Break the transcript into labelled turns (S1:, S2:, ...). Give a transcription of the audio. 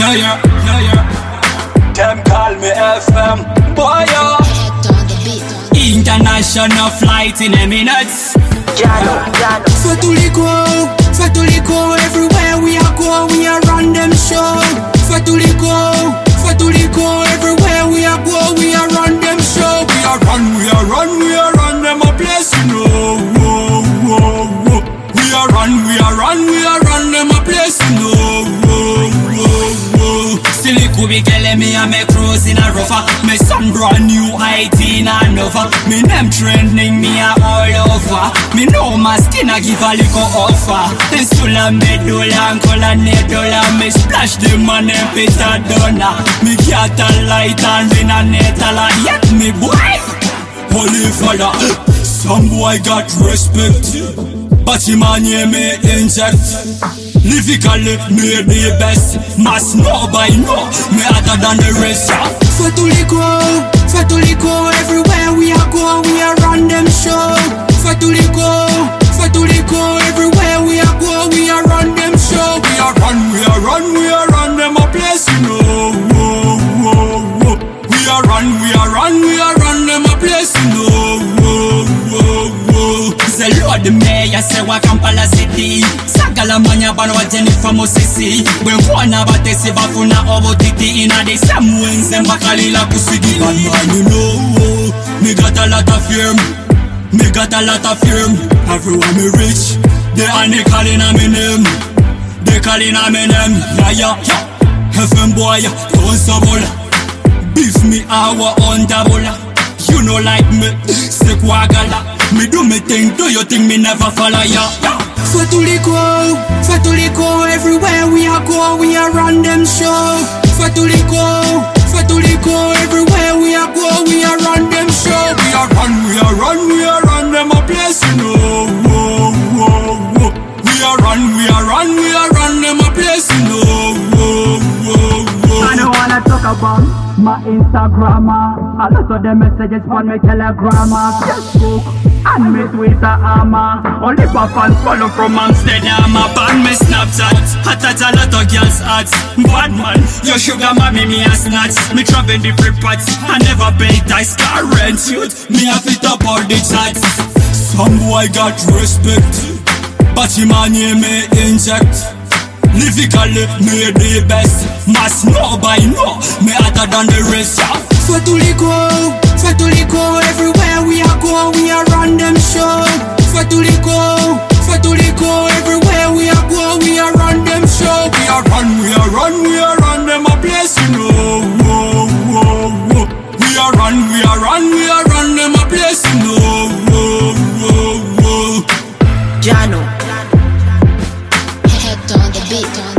S1: Them call me FM, boy, yo. International flight in Emirates.
S2: Fais tous les go, everywhere we are go, we are run them show. Fais tous les go, everywhere we are go, we are run them show. We are run them a place, you know. Whoa, whoa, whoa. We are run them a place, you know. Whoa, whoa, whoa.
S1: Still it could be killing me and me cruising a rougher. Me son brand new IT and Nova. Me name trending me a all over. Me know my skin a give a little offer. Then still a medulla and color needle. Me splash the money Peter Donner. Me get a light and win a netal. Yet me boy holy father. Some boy got respect, but him a name me inject. Lyrically, me the best. Must know by now, me other than the rest.
S2: Fais tous les go, everywhere we are go, we are run them show. Fais tous les go, everywhere we are go, we are run them show. We are run them a place, you know. Whoa, whoa, whoa. We are run them a place, you know. Whoa, whoa, whoa.
S1: Say Lord the mayor say wa Kampala City. Sakala manya banwa Jennifer Mosisi. When one abatesi bafuna obotiti ina the same wings and bakalila kusigi. Bad man, you know, me got a lot of firm. Everyone me rich, they are calling a me name. Yeah. FM boy, don't sabol. Beef me our on double. You know like me, sick wagala. Me do me thing, do your thing, me never follow ya.
S2: Fais tous les go, everywhere we are go, we are run them show. Fais tous les go, everywhere we are go, we are run them show. We are run them a place, you know. Whoa, whoa, whoa. We are run them a place, you know. Whoa, whoa, whoa.
S3: I don't wanna talk about my Instagram. A lot of them messages on my Telegram, Facebook, and me Twitter.
S1: Only for fans follow from Amsterdam. Ban me Snapchat, attach a lot of girls' ads. Bad man, your sugar mommy me a snatch. Me travel the free parts, I never pay tax. Car rent youth, me a fit up all the chats. Some boy got respect, but him a name me inject. Lyrically, me the best. Must know by now, me other than the rest.
S2: Fais tous les go, everywhere we are go, we are run them show. Fais tous les go, everywhere we are go, we are run them show. We are run them a place, you know. Whoa, whoa, whoa. We are run them a place, you know. Whoa, whoa, whoa.
S4: Jano. Head on the beat.